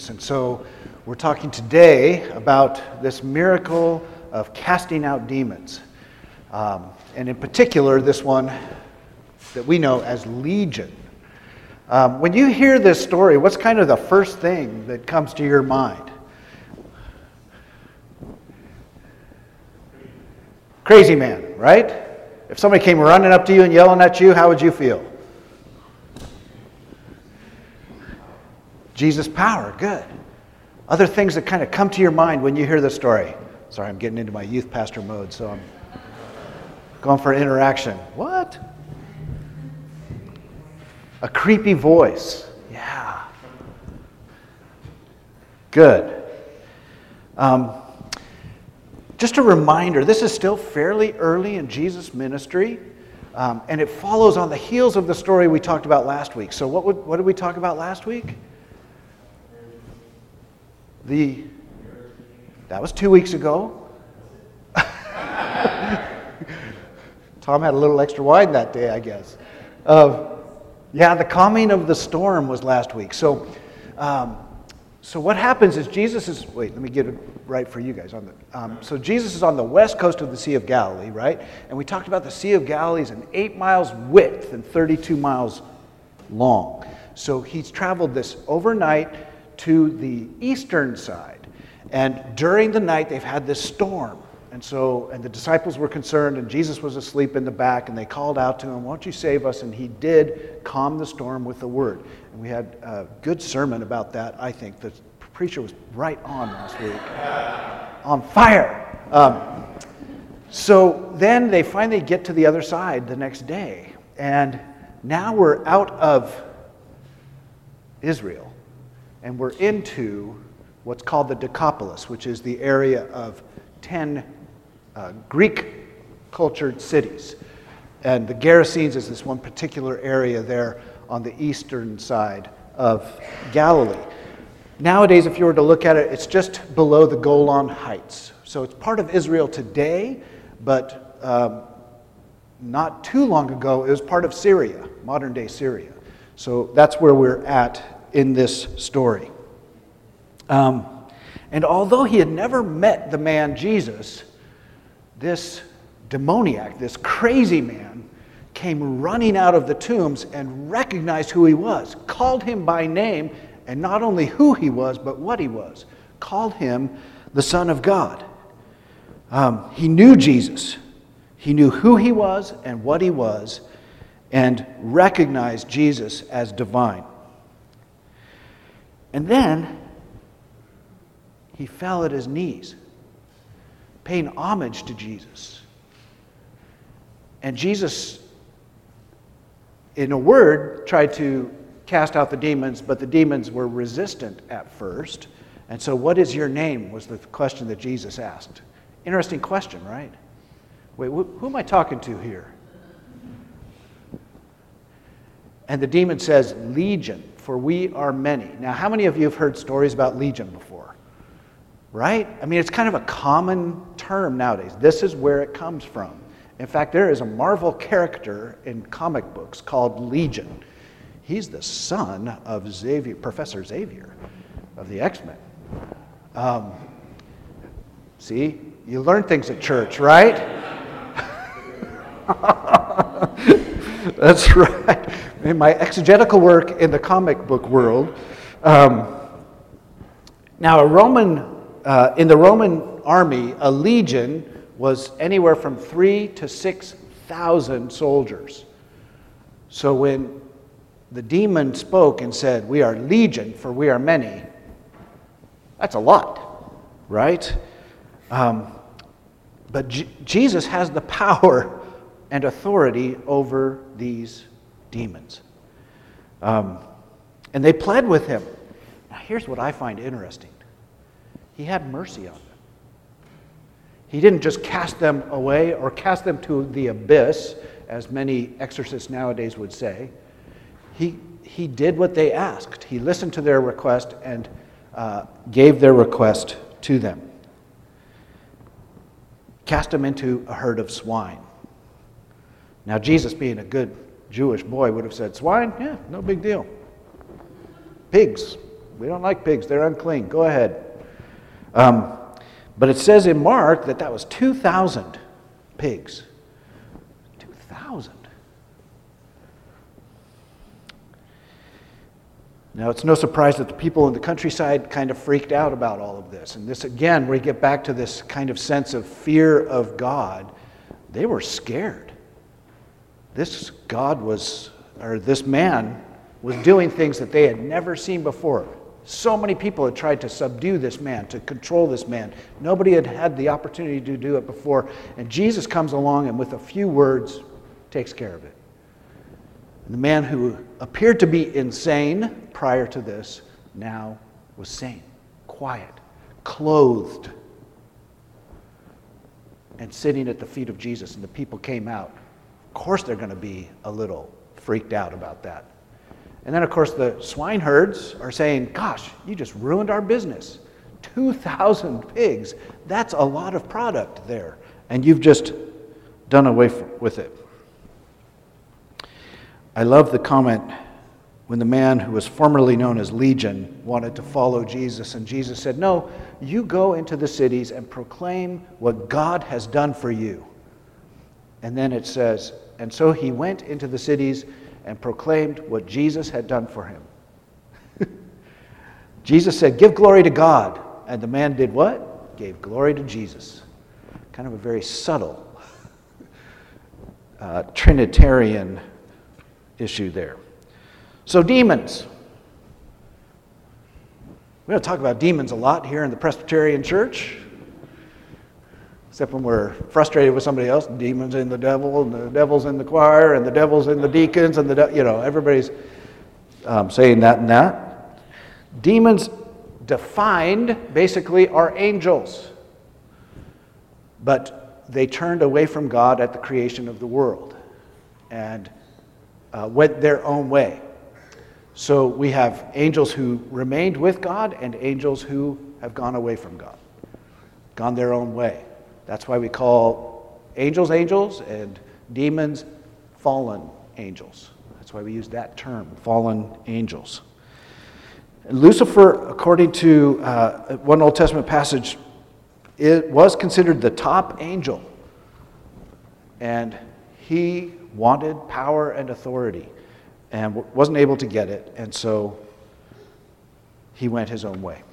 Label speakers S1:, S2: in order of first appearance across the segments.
S1: And so we're talking today about this miracle of casting out demons. And in particular, this one that we know as Legion. When you hear this story, what's kind of the first thing that comes to your mind? Crazy man, right? If somebody came running up to you and yelling at you, how would you feel? Jesus' power, good. Other things that kind of come to your mind when you hear this story. Sorry, I'm getting into my youth pastor mode, so I'm going for interaction. What? A creepy voice. Yeah. Good. Just a reminder, this is still fairly early in Jesus' ministry, and it follows on the heels of the story we talked about last week. So what did we talk about last week? That was 2 weeks ago. Tom had a little extra wine that day, I guess. The calming of the storm was last week. So what happens is Jesus is... Wait, let me get it right for you guys. So Jesus is on the west coast of the Sea of Galilee, right? And we talked about the Sea of Galilee is an 8 miles width and 32 miles long. So he's traveled this overnight to the eastern side. And during the night, they've had this storm. And the disciples were concerned, and Jesus was asleep in the back, and they called out to him, "Won't you save us?" And he did calm the storm with the word. And we had a good sermon about that, I think. The preacher was right on last week. On fire. So then they finally get to the other side the next day. And now we're out of Israel. And we're into what's called the Decapolis, which is the area of 10 Greek-cultured cities. And the Gerasenes is this one particular area there on the eastern side of Galilee. Nowadays, if you were to look at it, it's just below the Golan Heights. So it's part of Israel today, but not too long ago, it was part of Syria, modern-day Syria. So that's where we're at in this story. And although he had never met the man Jesus, this demoniac, this crazy man, came running out of the tombs and recognized who he was, called him by name, and not only who he was, but what he was, called him the Son of God. He knew Jesus. He knew who he was and what he was, and recognized Jesus as divine. And then he fell at his knees, paying homage to Jesus. And Jesus, in a word, tried to cast out the demons, but the demons were resistant at first. And so, "What is your name?" was the question that Jesus asked. Interesting question, right? Wait, who am I talking to here? And the demon says, "Legion, for we are many." Now, how many of you have heard stories about Legion before? Right? I mean, it's kind of a common term nowadays. This is where it comes from. In fact, there is a Marvel character in comic books called Legion. He's the son of Xavier, Professor Xavier of the X-Men. See, you learn things at church, right? That's right. In my exegetical work in the comic book world. Now, in the Roman army, a legion was anywhere from 3,000 to 6,000 soldiers. So when the demon spoke and said, "We are legion, for we are many," that's a lot, right? But Jesus has the power and authority over these demons. And they pled with him. Now here's what I find interesting. He had mercy on them. He didn't just cast them away or cast them to the abyss, as many exorcists nowadays would say. He did what they asked. He listened to their request and gave their request to them. Cast them into a herd of swine. Now Jesus, being a good Jewish boy, would have said, "Swine? Yeah, no big deal. Pigs? We don't like pigs. They're unclean. Go ahead. But it says in Mark that was 2,000 pigs. 2,000. Now, it's no surprise that the people in the countryside kind of freaked out about all of this. And this, again, we get back to this kind of sense of fear of God. They were scared. This man was doing things that they had never seen before. So many people had tried to subdue this man, to control this man. Nobody had had the opportunity to do it before. And Jesus comes along and with a few words takes care of it. And the man who appeared to be insane prior to this now was sane, quiet, clothed, and sitting at the feet of Jesus. And the people came out. Of course they're going to be a little freaked out about that. And then, of course, the swineherds are saying, gosh, you just ruined our business. 2,000 pigs, that's a lot of product there. And you've just done away with it. I love the comment when the man who was formerly known as Legion wanted to follow Jesus, and Jesus said, no, you go into the cities and proclaim what God has done for you. And then it says, and so he went into the cities and proclaimed what Jesus had done for him. Jesus said, give glory to God. And the man did what? Gave glory to Jesus. Kind of a very subtle Trinitarian issue there. So demons. We don't talk about demons a lot here in the Presbyterian Church. Except when we're frustrated with somebody else, demons in the devil, and the devil's in the choir, and the devil's in the deacons, and everybody's saying that and that. Demons defined basically are angels, but they turned away from God at the creation of the world and went their own way. So we have angels who remained with God and angels who have gone away from God, gone their own way. That's why we call angels angels and demons fallen angels. That's why we use that term, fallen angels. And Lucifer, according to one Old Testament passage, it was considered the top angel. And he wanted power and authority and wasn't able to get it. And so he went his own way.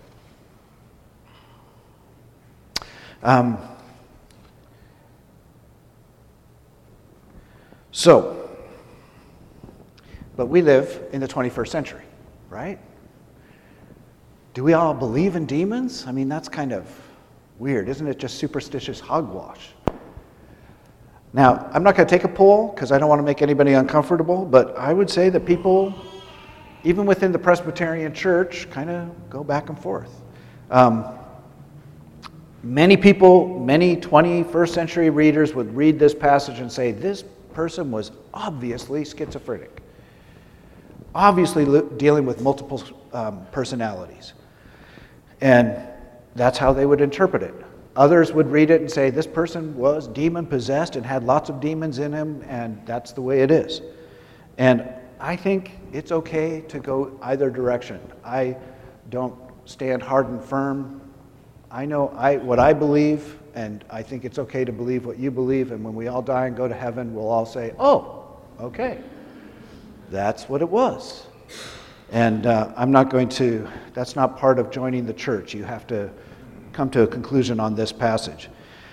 S1: But we live in the 21st century, right? Do we all believe in demons? I mean, that's kind of weird. Isn't it just superstitious hogwash? Now, I'm not going to take a poll because I don't want to make anybody uncomfortable, but I would say that people, even within the Presbyterian Church, kind of go back and forth. Many people, many 21st century readers would read this passage and say, this person was obviously schizophrenic, obviously dealing with multiple personalities. And that's how they would interpret it. Others would read it and say, this person was demon-possessed and had lots of demons in him, and that's the way it is. And I think it's okay to go either direction. I don't stand hard and firm. I know what I believe, and I think it's okay to believe what you believe, and when we all die and go to heaven, we'll all say, oh, okay, that's what it was. And that's not part of joining the church. You have to come to a conclusion on this passage.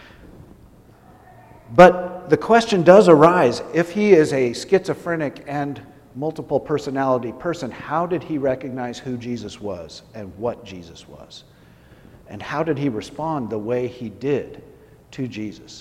S1: But the question does arise, if he is a schizophrenic and multiple personality person, how did he recognize who Jesus was and what Jesus was? And how did he respond the way he did to Jesus?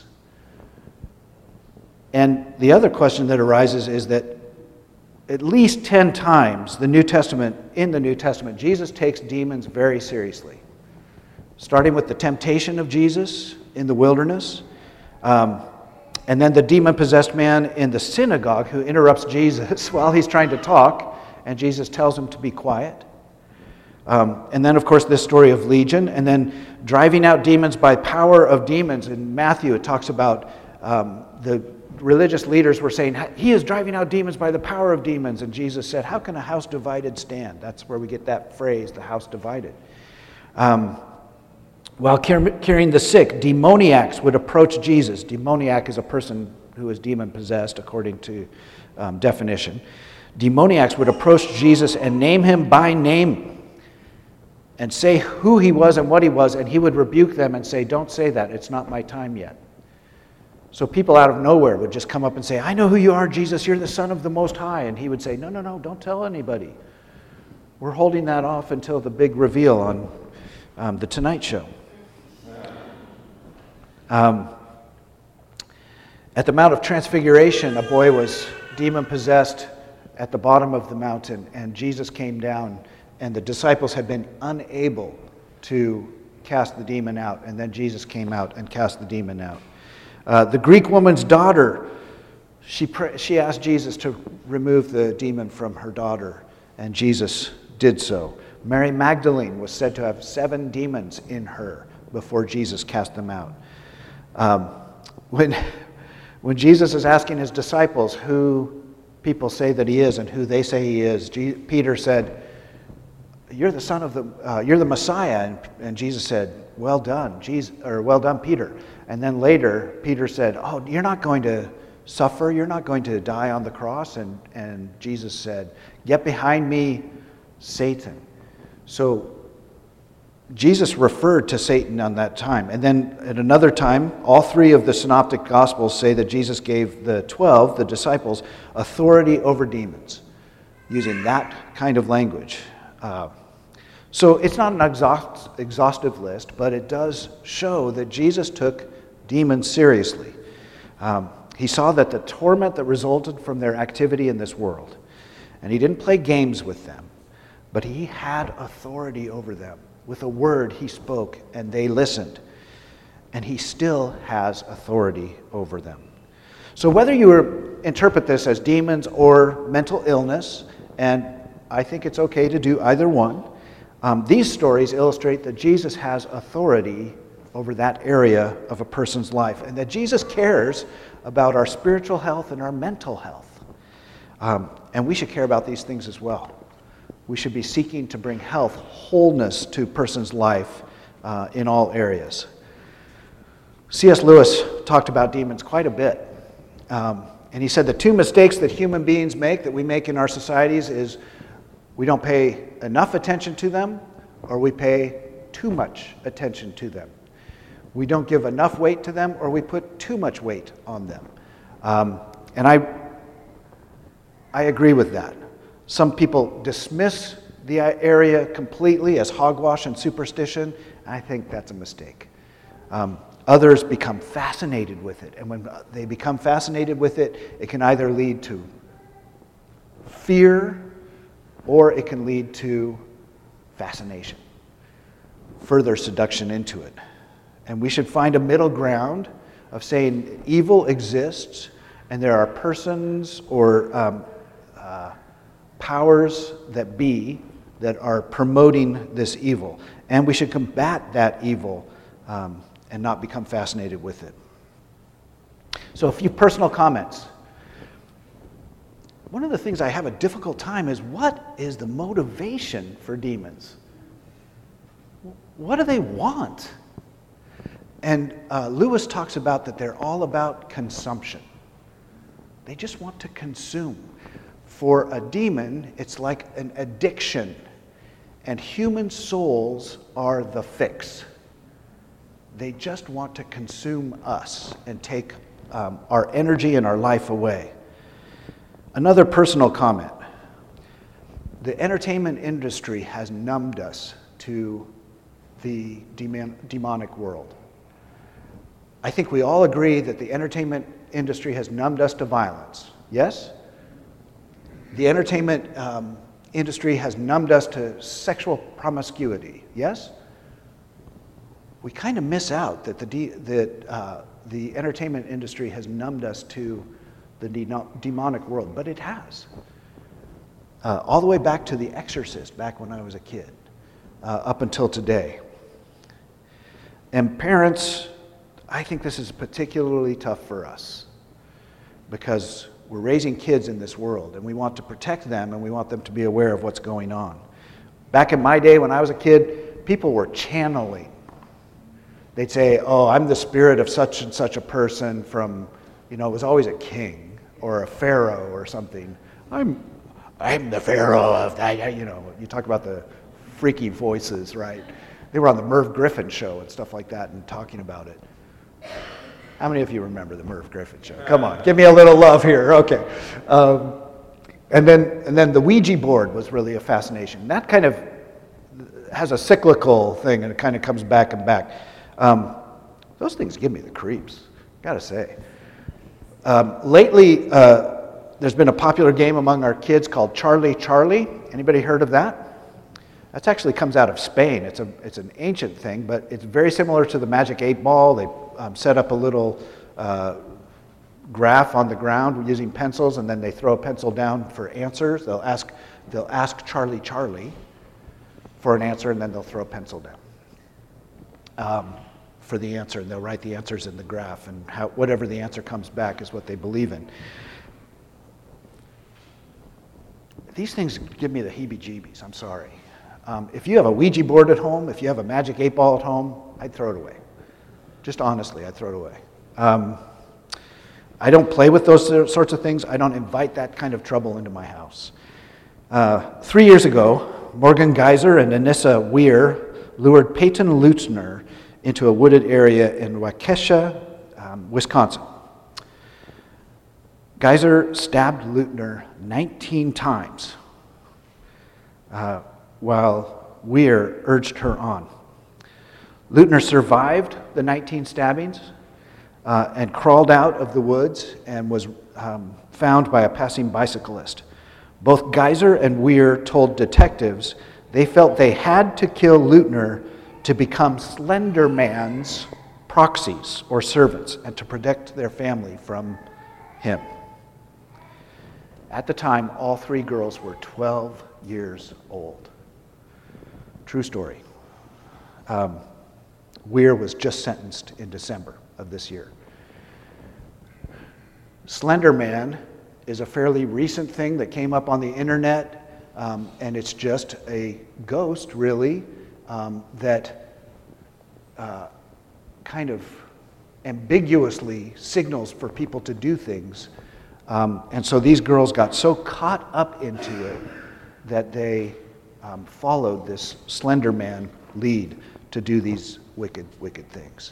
S1: And the other question that arises is that at least 10 times in the New Testament, Jesus takes demons very seriously. Starting with the temptation of Jesus in the wilderness, and then the demon-possessed man in the synagogue who interrupts Jesus while he's trying to talk, and Jesus tells him to be quiet. And then, of course, this story of Legion, and then driving out demons by power of demons. In Matthew, it talks about the religious leaders were saying, he is driving out demons by the power of demons. And Jesus said, how can a house divided stand? That's where we get that phrase, the house divided. While curing the sick, demoniacs would approach Jesus. Demoniac is a person who is demon-possessed, according to definition. Demoniacs would approach Jesus and name him by name and say who he was and what he was, and he would rebuke them and say, don't say that, it's not my time yet. So people out of nowhere would just come up and say, I know who you are, Jesus, you're the Son of the Most High. And he would say, no, don't tell anybody. We're holding that off until the big reveal on The Tonight Show. At the Mount of Transfiguration, a boy was demon-possessed at the bottom of the mountain, and Jesus came down, and the disciples had been unable to cast the demon out, and then Jesus came out and cast the demon out. The Greek woman's daughter, she asked Jesus to remove the demon from her daughter, and Jesus did so. Mary Magdalene was said to have 7 demons in her before Jesus cast them out. When Jesus is asking his disciples who people say that he is and who they say he is, Peter said, you're the Messiah. And Jesus said, well done, Peter. And then later, Peter said, oh, you're not going to suffer, you're not going to die on the cross. And Jesus said, get behind me, Satan. So Jesus referred to Satan on that time. And then at another time, all 3 of the synoptic gospels say that Jesus gave the 12, the disciples, authority over demons, using that kind of language. So it's not an exhaustive list, but it does show that Jesus took demons seriously. He saw that the torment that resulted from their activity in this world, and he didn't play games with them, but he had authority over them. With a word he spoke, and they listened. And he still has authority over them. So whether you interpret this as demons or mental illness, and I think it's okay to do either one, these stories illustrate that Jesus has authority over that area of a person's life, and that Jesus cares about our spiritual health and our mental health. And we should care about these things as well. We should be seeking to bring health, wholeness to a person's life in all areas. C.S. Lewis talked about demons quite a bit. And he said the 2 mistakes that human beings make, that we make in our societies, is we don't pay enough attention to them, or we pay too much attention to them. We don't give enough weight to them, or we put too much weight on them. And I agree with that. Some people dismiss the area completely as hogwash and superstition. I think that's a mistake. Others become fascinated with it. And when they become fascinated with it, it can either lead to fear or it can lead to fascination, further seduction into it. And we should find a middle ground of saying evil exists and there are persons or powers that be that are promoting this evil. And we should combat that evil and not become fascinated with it. So a few personal comments. One of the things I have a difficult time is, what is the motivation for demons? What do they want? And Lewis talks about that they're all about consumption. They just want to consume. For a demon, it's like an addiction, and human souls are the fix. They just want to consume us and take our energy and our life away. Another personal comment. The entertainment industry has numbed us to the demonic world. I think we all agree that the entertainment industry has numbed us to violence. Yes? The entertainment industry has numbed us to sexual promiscuity. Yes? We kind of miss out that the entertainment industry has numbed us to the demonic world, but it has. All the way back to The Exorcist, back when I was a kid, up until today. And parents, I think this is particularly tough for us. because we're raising kids in this world, and we want to protect them, and we want them to be aware of what's going on. Back in my day when I was a kid, people were channeling. They'd say, oh, I'm the spirit of such and such a person from, it was always a king or a pharaoh or something. I'm the pharaoh of that, you talk about the freaky voices, right? They were on the Merv Griffin show and stuff like that and talking about it. How many of you remember the Merv Griffin show? Come on, give me a little love here. Okay. And then the Ouija board was really a fascination. That kind of has a cyclical thing, and it kind of comes back and back. Those things give me the creeps, gotta say. Lately, there's been a popular game among our kids called Charlie Charlie. Anybody heard of that? That actually comes out of Spain. It's an ancient thing, but it's very similar to the Magic 8 Ball. They set up a little graph on the ground using pencils, and then they throw a pencil down for answers. They'll ask Charlie Charlie for an answer, and then they'll throw a pencil down for the answer, and they'll write the answers in the graph, and whatever the answer comes back is what they believe in. These things give me the heebie-jeebies, I'm sorry. If you have a Ouija board at home, if you have a Magic 8 Ball at home, I'd throw it away. Just honestly, I'd throw it away. I don't play with those sorts of things. I don't invite that kind of trouble into my house. 3 years ago, Morgan Geyser and Anissa Weir lured Peyton Lutner into a wooded area in Waukesha, Wisconsin. Geyser stabbed Lutner 19 times while Weir urged her on. Lutner survived the 19 stabbings and crawled out of the woods and was found by a passing bicyclist. Both Geyser and Weir told detectives they felt they had to kill Lutner to become Slender Man's proxies or servants and to protect their family from him. At the time, all three girls were 12 years old. True story. Weir was just sentenced in December of this year. Slender Man is a fairly recent thing that came up on the internet, and it's just a ghost, really, that kind of ambiguously signals for people to do things. And so these girls got so caught up into it that they followed this Slender Man lead to do these wicked, wicked things.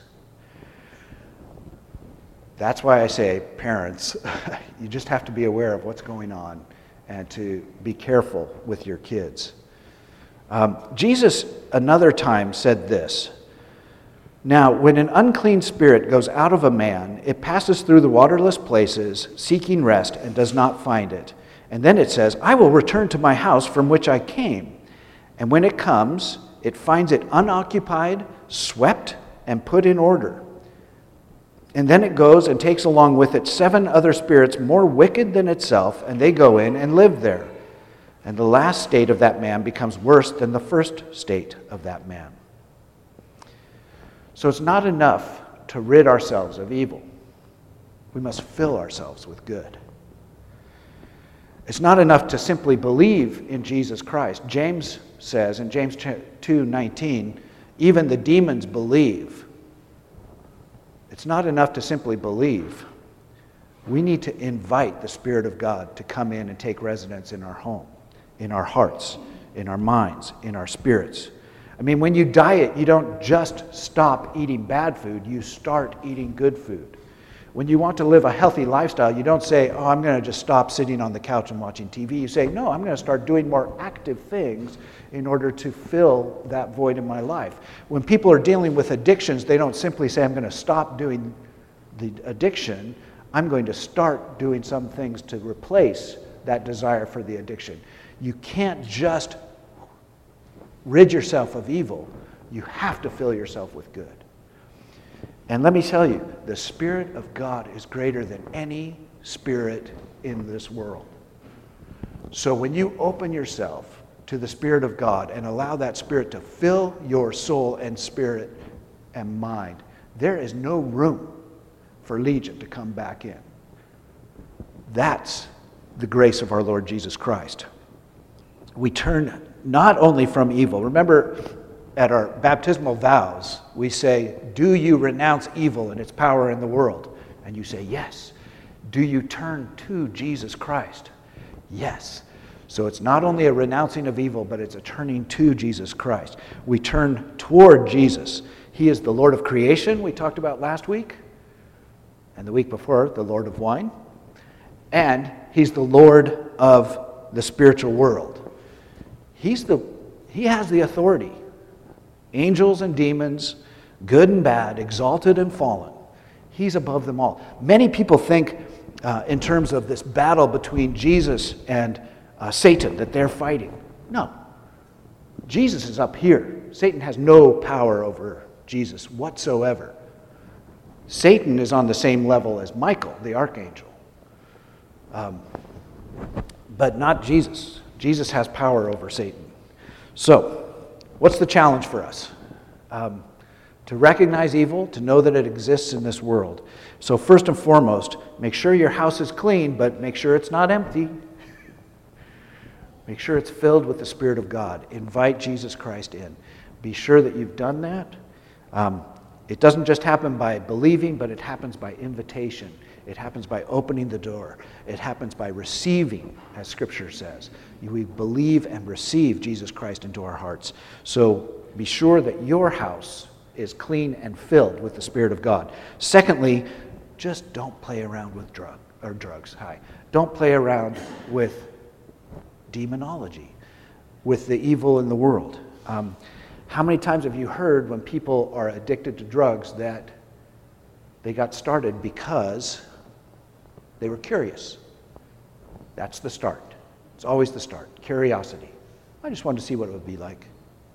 S1: That's why I say, parents, you just have to be aware of what's going on and to be careful with your kids. Jesus, another time, said this: "Now, when an unclean spirit goes out of a man, it passes through the waterless places, seeking rest, and does not find it. And then it says, 'I will return to my house from which I came.' And when it comes, it finds it unoccupied, swept, and put in order. And then it goes and takes along with it 7 other spirits more wicked than itself, and they go in and live there. And the last state of that man becomes worse than the first state of that man." So it's not enough to rid ourselves of evil. We must fill ourselves with good. It's not enough to simply believe in Jesus Christ. James says in James 2:19, even the demons believe. It's not enough to simply believe. We need to invite the Spirit of God to come in and take residence in our home, in our hearts, in our minds, in our spirits. I mean, when you diet, you don't just stop eating bad food, you start eating good food. When you want to live a healthy lifestyle, you don't say, "Oh, I'm going to just stop sitting on the couch and watching TV." You say, "No, I'm going to start doing more active things in order to fill that void in my life." When people are dealing with addictions, they don't simply say, "I'm going to stop doing the addiction." I'm going to start doing some things to replace that desire for the addiction. You can't just rid yourself of evil. You have to fill yourself with good. And let me tell you, the Spirit of God is greater than any spirit in this world. So when you open yourself to the Spirit of God and allow that Spirit to fill your soul and spirit and mind, there is no room for Legion to come back in. That's the grace of our Lord Jesus Christ. We turn not only from evil. Remember, at our baptismal vows, we say, do you renounce evil and its power in the world? And you say, yes. Do you turn to Jesus Christ? Yes. So it's not only a renouncing of evil, but it's a turning to Jesus Christ. We turn toward Jesus. He is the Lord of creation, we talked about last week, and the week before, the Lord of wine. And He's the Lord of the spiritual world. He has the authority. Angels and demons, good and bad, exalted and fallen. He's above them all. Many people think in terms of this battle between Jesus and Satan, that they're fighting. No. Jesus is up here. Satan has no power over Jesus whatsoever. Satan is on the same level as Michael, the archangel. But not Jesus. Jesus has power over Satan. So, what's the challenge for us? To recognize evil, to know that it exists in this world. So first and foremost, make sure your house is clean, but make sure it's not empty. Make sure it's filled with the Spirit of God. Invite Jesus Christ in. Be sure that you've done that. It doesn't just happen by believing, but it happens by invitation. It happens by opening the door. It happens by receiving, as Scripture says. We believe and receive Jesus Christ into our hearts. So be sure that your house is clean and filled with the Spirit of God. Secondly, just don't play around with drugs. Don't play around with demonology, with the evil in the world. How many times have you heard when people are addicted to drugs that they got started because they were curious? That's the start. It's always the start. Curiosity. I just wanted to see what it would be like.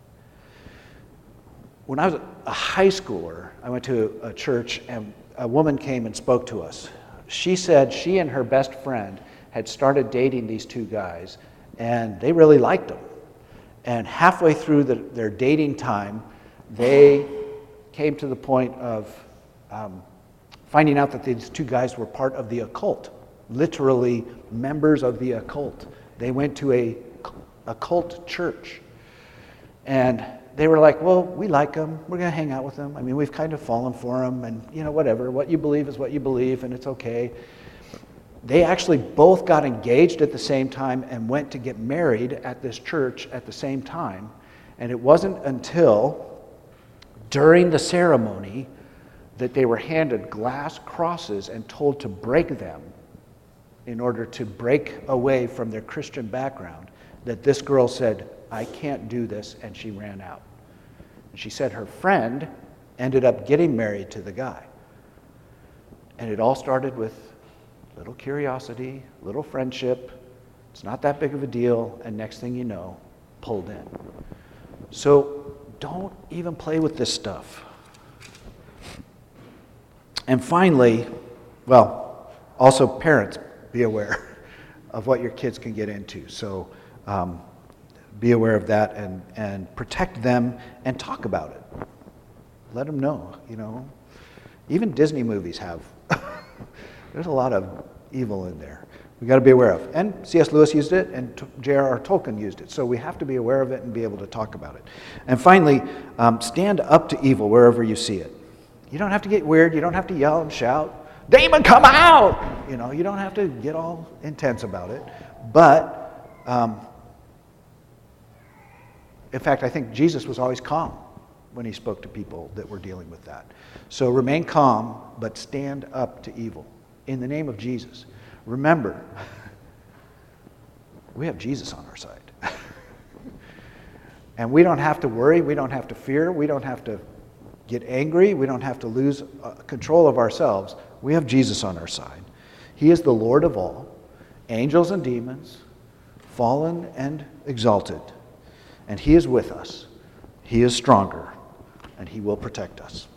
S1: When I was a high schooler, I went to a church and a woman came and spoke to us. She said she and her best friend had started dating these two guys and they really liked them. And halfway through their dating time, they came to the point of finding out that these two guys were part of the occult, literally members of the occult. They went to a occult church. And they were like, well, we like them. We're going to hang out with them. I mean, we've kind of fallen for them and, whatever. What you believe is what you believe and it's okay. They actually both got engaged at the same time and went to get married at this church at the same time. And it wasn't until during the ceremony that they were handed glass crosses and told to break them in order to break away from their Christian background, that this girl said, I can't do this, and she ran out. And she said her friend ended up getting married to the guy. And it all started with little curiosity, little friendship. It's not that big of a deal, and next thing you know, pulled in. So don't even play with this stuff. And finally, also parents, be aware of what your kids can get into. So be aware of that and protect them and talk about it. Let them know, Even Disney movies have. There's a lot of evil in there. We've got to be aware of. And C.S. Lewis used it, and J.R.R. Tolkien used it. So we have to be aware of it and be able to talk about it. And finally, stand up to evil wherever you see it. You don't have to get weird. You don't have to yell and shout, demon, come out! You don't have to get all intense about it. But, in fact, I think Jesus was always calm when he spoke to people that were dealing with that. So remain calm, but stand up to evil. In the name of Jesus. Remember, we have Jesus on our side. And we don't have to worry, we don't have to fear, we don't have to get angry, we don't have to lose control of ourselves. We have Jesus on our side. He is the Lord of all, angels and demons, fallen and exalted. And He is with us. He is stronger, and He will protect us.